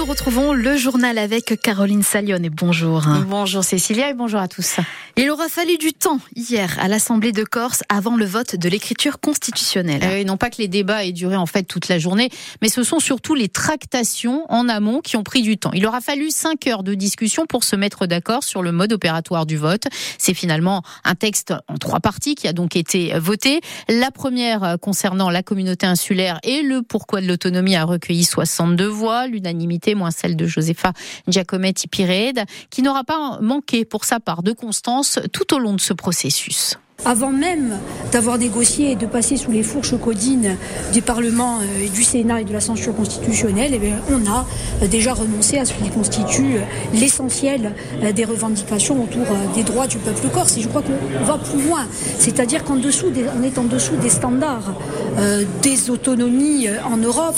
nous retrouvons le journal avec Caroline Salione. Bonjour. Bonjour Cécilia et bonjour à tous. Il aura fallu du temps hier à l'Assemblée de Corse avant le vote de l'écriture constitutionnelle. Non pas que les débats aient duré en fait toute la journée, mais ce sont surtout les tractations en amont qui ont pris du temps. Il aura fallu 5 heures de discussion pour se mettre d'accord sur le mode opératoire du vote. C'est finalement un texte en 3 parties qui a donc été voté. La première concernant la communauté insulaire et le pourquoi de l'autonomie a recueilli 62 voix, l'unanimité moins celle de Josefa Giacometti-Piréd, qui n'aura pas manqué pour sa part de constance tout au long de ce processus. Avant même d'avoir négocié et de passer sous les fourches caudines du Parlement, du Sénat et de la censure constitutionnelle, on a déjà renoncé à ce qui constitue l'essentiel des revendications autour des droits du peuple corse. Et je crois qu'on va plus loin, c'est-à-dire on est en dessous des standards des autonomies en Europe,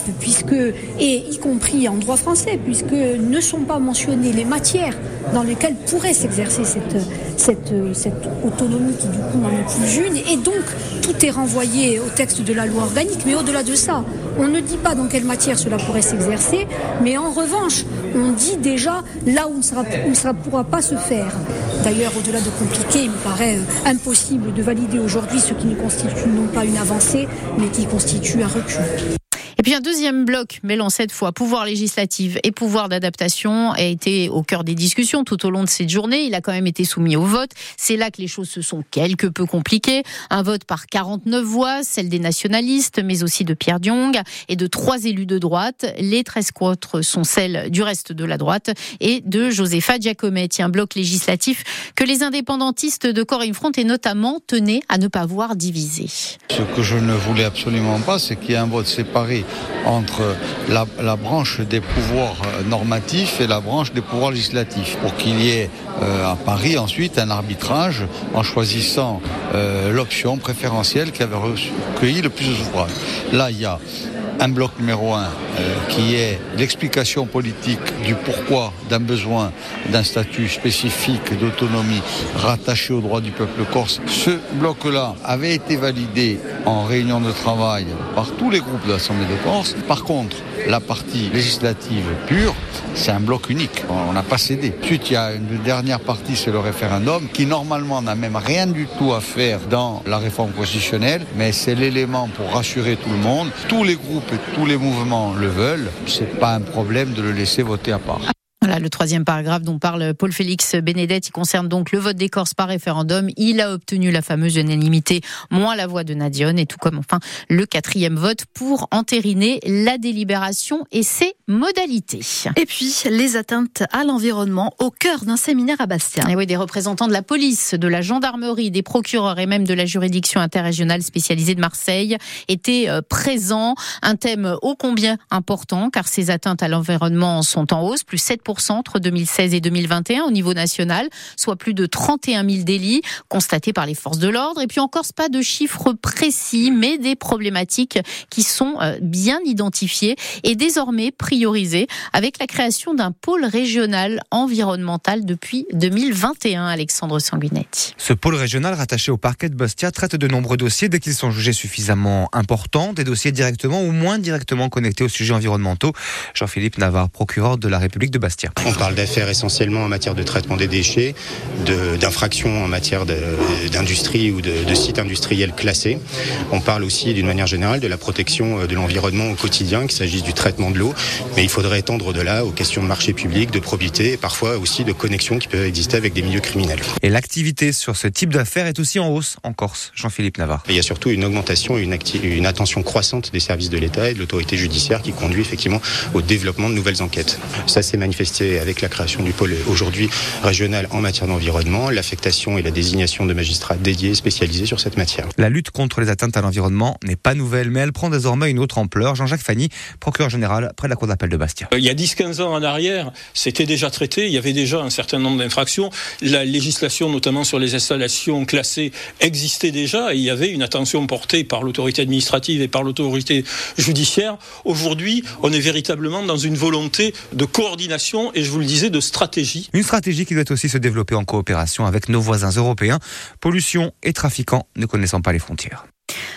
et y compris en droit français, puisque ne sont pas mentionnées les matières dans lesquelles pourrait s'exercer cette autonomie qui du coup n'en est plus une, et donc tout est renvoyé au texte de la loi organique. Mais au-delà de ça, on ne dit pas dans quelle matière cela pourrait s'exercer, mais en revanche, on dit déjà là où ça ne pourra pas se faire. D'ailleurs, au-delà de compliqué, il me paraît impossible de valider aujourd'hui ce qui ne constitue non pas une avancée, mais qui constitue un recul. Et puis un deuxième bloc mêlant cette fois pouvoir législatif et pouvoir d'adaptation a été au cœur des discussions tout au long de cette journée. Il a quand même été soumis au vote. C'est là que les choses se sont quelque peu compliquées. Un vote par 49 voix, celle des nationalistes, mais aussi de Pierre Diong et de 3 élus de droite. Les 13 autres sont celles du reste de la droite et de Josefa Giacometti. Un bloc législatif que les indépendantistes de Corps in Front et notamment tenaient à ne pas voir divisé. Ce que je ne voulais absolument pas, c'est qu'il y ait un vote séparé entre la branche des pouvoirs normatifs et la branche des pouvoirs législatifs, pour qu'il y ait à Paris ensuite un arbitrage en choisissant l'option préférentielle qui avait recueilli le plus de suffrages. Là, il y a un bloc numéro 1 qui est l'explication politique du pourquoi d'un besoin d'un statut spécifique d'autonomie rattaché aux droits du peuple corse. Ce bloc-là avait été validé en réunion de travail par tous les groupes de l'Assemblée de Corse. Par contre, la partie législative pure, c'est un bloc unique. On n'a pas cédé. Ensuite, il y a une dernière partie, c'est le référendum, qui normalement n'a même rien du tout à faire dans la réforme constitutionnelle, mais c'est l'élément pour rassurer tout le monde. Tous les groupes et tous les mouvements le veulent. C'est pas un problème de le laisser voter à part. Voilà le 3e paragraphe dont parle Paul-Félix Bénédette. Il concerne donc le vote des Corses par référendum. Il a obtenu la fameuse unanimité, moins la voix de Nadione, et tout comme enfin le 4e vote pour entériner la délibération et ses modalités. Et puis les atteintes à l'environnement au cœur d'un séminaire à Bastia. Et oui, des représentants de la police, de la gendarmerie, des procureurs et même de la juridiction interrégionale spécialisée de Marseille étaient présents. Un thème ô combien important, car ces atteintes à l'environnement sont en hausse, plus 7% entre 2016 et 2021 au niveau national, soit plus de 31 000 délits constatés par les forces de l'ordre. Et puis en Corse, pas de chiffres précis, mais des problématiques qui sont bien identifiées et désormais priorisées avec la création d'un pôle régional environnemental depuis 2021. Alexandre Sanguinetti. Ce pôle régional rattaché au parquet de Bastia traite de nombreux dossiers dès qu'ils sont jugés suffisamment importants, des dossiers directement ou moins directement connectés aux sujets environnementaux. Jean-Philippe Navarre, procureur de la République de Bastia. On parle d'affaires essentiellement en matière de traitement des déchets, d'infractions en matière d'industrie ou de sites industriels classés. On parle aussi d'une manière générale de la protection de l'environnement au quotidien, qu'il s'agisse du traitement de l'eau, mais il faudrait étendre de là aux questions de marché public, de probité et parfois aussi de connexions qui peuvent exister avec des milieux criminels. Et l'activité sur ce type d'affaires est aussi en hausse en Corse. Jean-Philippe Navarre. Il y a surtout une augmentation et une attention croissante des services de l'État et de l'autorité judiciaire qui conduit effectivement au développement de nouvelles enquêtes. Ça s'est manifesté avec la création du pôle aujourd'hui régional en matière d'environnement, l'affectation et la désignation de magistrats dédiés spécialisés sur cette matière. La lutte contre les atteintes à l'environnement n'est pas nouvelle, mais elle prend désormais une autre ampleur. Jean-Jacques Fanny, procureur général près de la cour d'appel de Bastia. Il y a 10-15 ans en arrière, c'était déjà traité, il y avait déjà un certain nombre d'infractions. La législation, notamment sur les installations classées, existait déjà et il y avait une attention portée par l'autorité administrative et par l'autorité judiciaire. Aujourd'hui, on est véritablement dans une volonté de coordination et je vous le disais, de stratégie. Une stratégie qui doit aussi se développer en coopération avec nos voisins européens, pollution et trafiquants ne connaissant pas les frontières.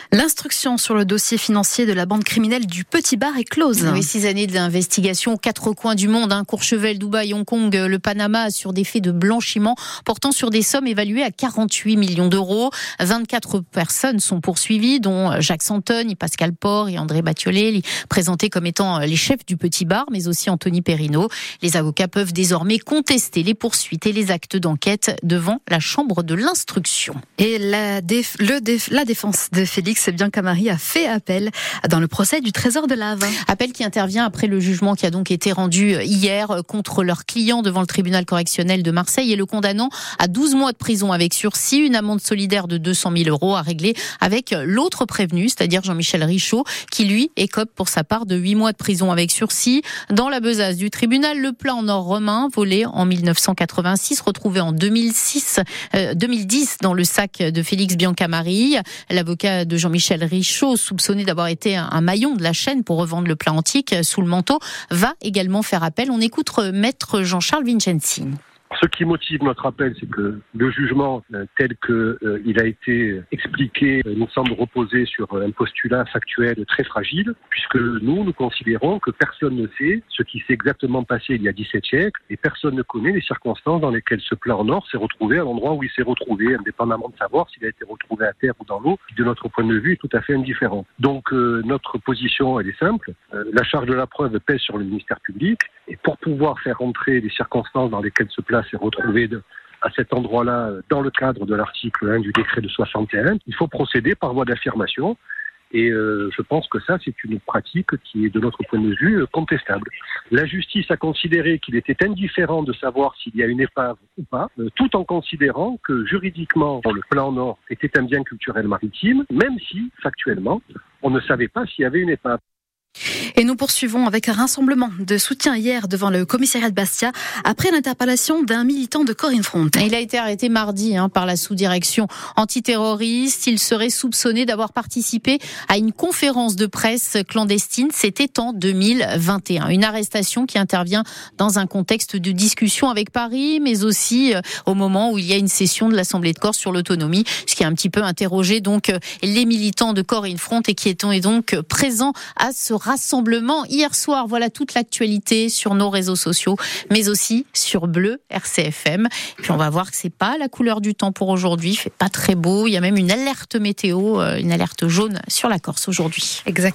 L'instruction sur le dossier financier de la bande criminelle du Petit Bar est close. Oui, 6 années d'investigation aux 4 coins du monde, Courchevel, Dubaï, Hong Kong, le Panama, sur des faits de blanchiment portant sur des sommes évaluées à 48 millions d'euros. 24 personnes sont poursuivies, dont Jacques Santogne, Pascal Port et André Batiolet, présentés comme étant les chefs du Petit Bar, mais aussi Anthony Perrino. Les avocats peuvent désormais contester les poursuites et les actes d'enquête devant la chambre de l'instruction. Et la défense de Félix Biancamari a fait appel dans le procès du Trésor de Lave. Appel qui intervient après le jugement qui a donc été rendu hier contre leur client devant le tribunal correctionnel de Marseille et le condamnant à 12 mois de prison avec sursis, une amende solidaire de 200 000 euros à régler avec l'autre prévenu, c'est-à-dire Jean-Michel Richaud, qui lui écope pour sa part de 8 mois de prison avec sursis. Dans la besace du tribunal, le plat en or romain volé en 1986, retrouvé en 2010 dans le sac de Félix Biancamari. L'avocat de Jean-Michel Richaud, soupçonné d'avoir été un maillon de la chaîne pour revendre le plat antique sous le manteau, va également faire appel. On écoute maître Jean-Charles Vincenzi. Ce qui motive notre appel, c'est que le jugement tel qu'il a été expliqué nous semble reposer sur un postulat factuel très fragile, puisque nous considérons que personne ne sait ce qui s'est exactement passé il y a 17 siècles, et personne ne connaît les circonstances dans lesquelles ce plat en or s'est retrouvé à l'endroit où il s'est retrouvé, indépendamment de savoir s'il a été retrouvé à terre ou dans l'eau, qui de notre point de vue est tout à fait indifférent. Donc notre position, elle est simple, la charge de la preuve pèse sur le ministère public, et pour pouvoir faire entrer les circonstances dans lesquelles ce plat s'est retrouvé à cet endroit-là, dans le cadre de l'article 1 du décret de 61, il faut procéder par voie d'affirmation. Et je pense que ça, c'est une pratique qui est, de notre point de vue, contestable. La justice a considéré qu'il était indifférent de savoir s'il y a une épave ou pas, tout en considérant que juridiquement, le plat en or était un bien culturel maritime, même si, factuellement, on ne savait pas s'il y avait une épave. Et nous poursuivons avec un rassemblement de soutien hier devant le commissariat de Bastia après l'interpellation d'un militant de Corinne Front. Il a été arrêté mardi par la sous-direction antiterroriste. Il serait soupçonné d'avoir participé à une conférence de presse clandestine. C'était en 2021. Une arrestation qui intervient dans un contexte de discussion avec Paris, mais aussi au moment où il y a une session de l'Assemblée de Corse sur l'autonomie, ce qui a un petit peu interrogé donc les militants de Corinne Front et qui étaient donc présents à ce rassemblement hier soir. Voilà toute l'actualité sur nos réseaux sociaux, mais aussi sur Bleu RCFM. Et puis on va voir que c'est pas la couleur du temps pour aujourd'hui. Il fait pas très beau. Il y a même une alerte météo, une alerte jaune sur la Corse aujourd'hui. Exactement.